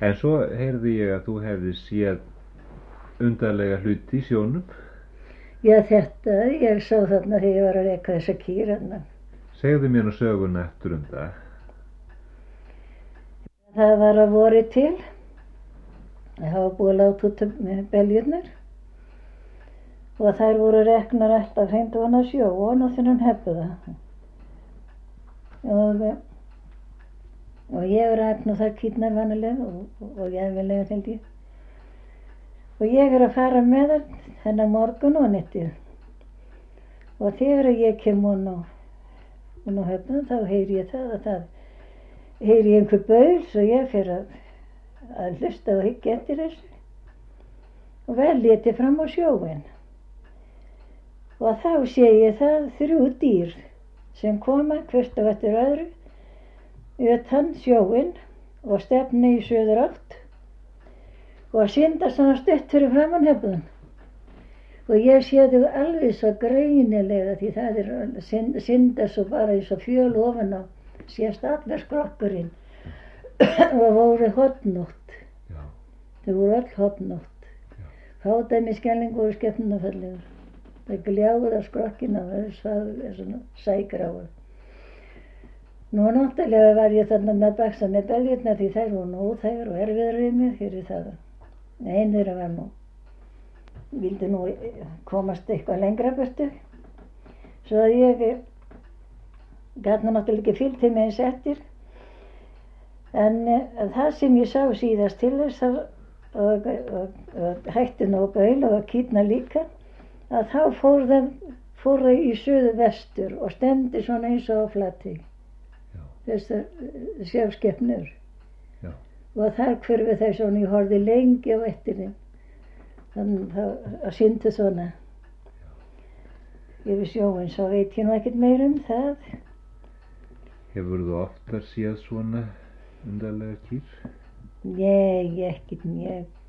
En svo heyrði ég að þú hefði séð undarlega hluti í sjónum. Já, þetta, ég sá þarna þegar ég var að reka þessa kýr þarna. Segðu mér nú söguna eftir það. Það var að vori til. Það hafa búið að láta út beljurnar. Og þær voru reknar alltaf hreint ofan á sjó og þennan hefðu það. Og ég rak nú þar kýrnar vanalega og jæfilega held ég. Og ég að fara með þennan morgun og nettið. Og þegar ég kem hún á höfnum þá heyri ég heyri ég einhver baul svo ég fer að hlusta og hyggja eftir þessu. Og vel léti fram á sjóinn. Og þá sé ég það 3 dýr sem koma hvert á eftir öðru utan sjóinn og stefni í suðurátt. Og synda svona stutt fyrir framan höfðun. Og ég sé þau alveg svo greinilega því það synda svo bara eins og fjöl ofan á, sést allir skrokkurinn og voru hornótt. Já. Þau voru öll hornótt. Fádæmi skelling voru skepnunafallegur. Það gljáður af skrokkina og það er svona sægráður. Nú náttúrulega var ég þarna með baksa með beljurnar því þær voru nóþægur og erfiðar við mig fyrir það. Einn þeirra var vildi nú komast eitthvað lengra burtu. Svo að ég gat nú náttúrulega ekki fylgt þeim eins eftir. En það sem ég sá síðast til þess og hætti nú baul og kýrnar líka, að þá fór það í suðvestur og stemdi svona eins og á Flatey. Þessar sjáskepnur. Og þar hverfi þau svona, ég horfði lengi á eftir þeim. Þannig að syndu svona. Yfir sjóinn, svo veit ég nú ekkert meira það. Hefur þú oftar séð svona undarlega kýr? Nei, ekkert mjög.